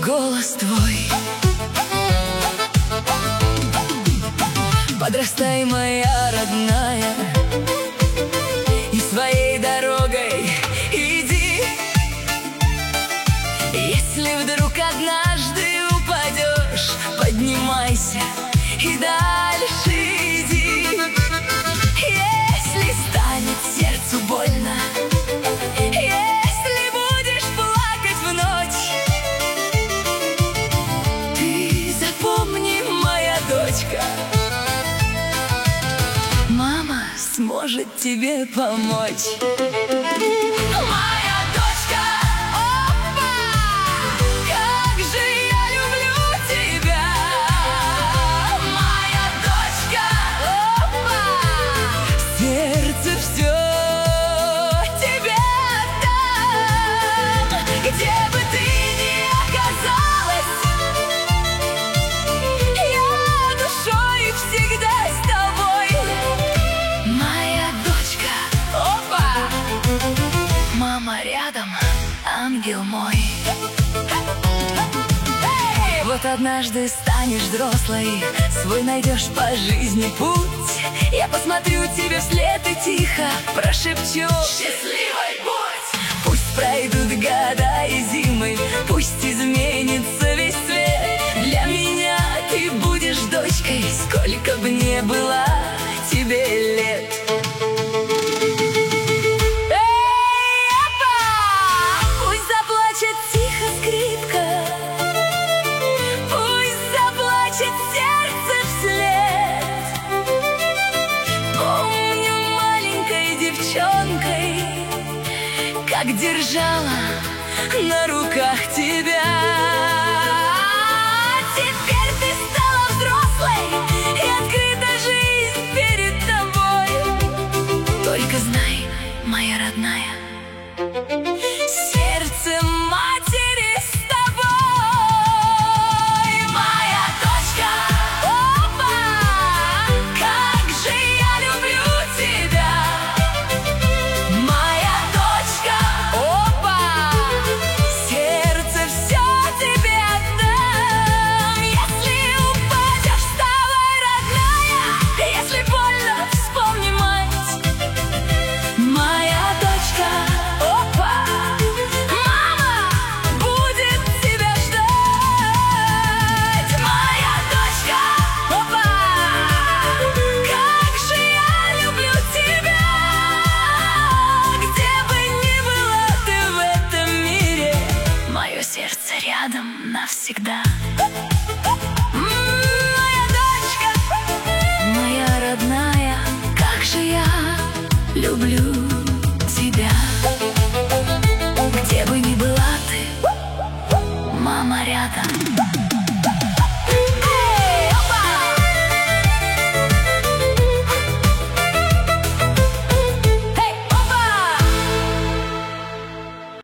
голос твой. Подрастай, моя родная, и своей дорогой иди. Если вдруг однажды упадешь, поднимайся и дальше иди. Если станет сердцу больно, если будешь плакать в ночь, ты запомни, моя дочка, мама сможет тебе помочь. Моя дочка, опа, как же я люблю тебя. Моя дочка, опа, сердце все тебе отдам. Где бы ты ни оказалась, я душой всегда с тобой. Моя дочка, опа, мама рядом, ангел мой. Вот однажды станешь взрослой, свой найдешь по жизни путь. Я посмотрю тебе вслед и тихо прошепчу: счастливой будь! Пусть пройдут года и зимы, пусть изменится весь свет. Для меня ты будешь дочкой, сколько бы ни было тебе лет. Как держала на руках тебя. Теперь ты стала взрослой, и открыта жизнь перед тобой. Только знай, моя родная, сердце матери с тобой. Моя дочка, опа, как же я люблю тебя. Сердце рядом навсегда. Моя дочка, моя родная, как же я люблю тебя.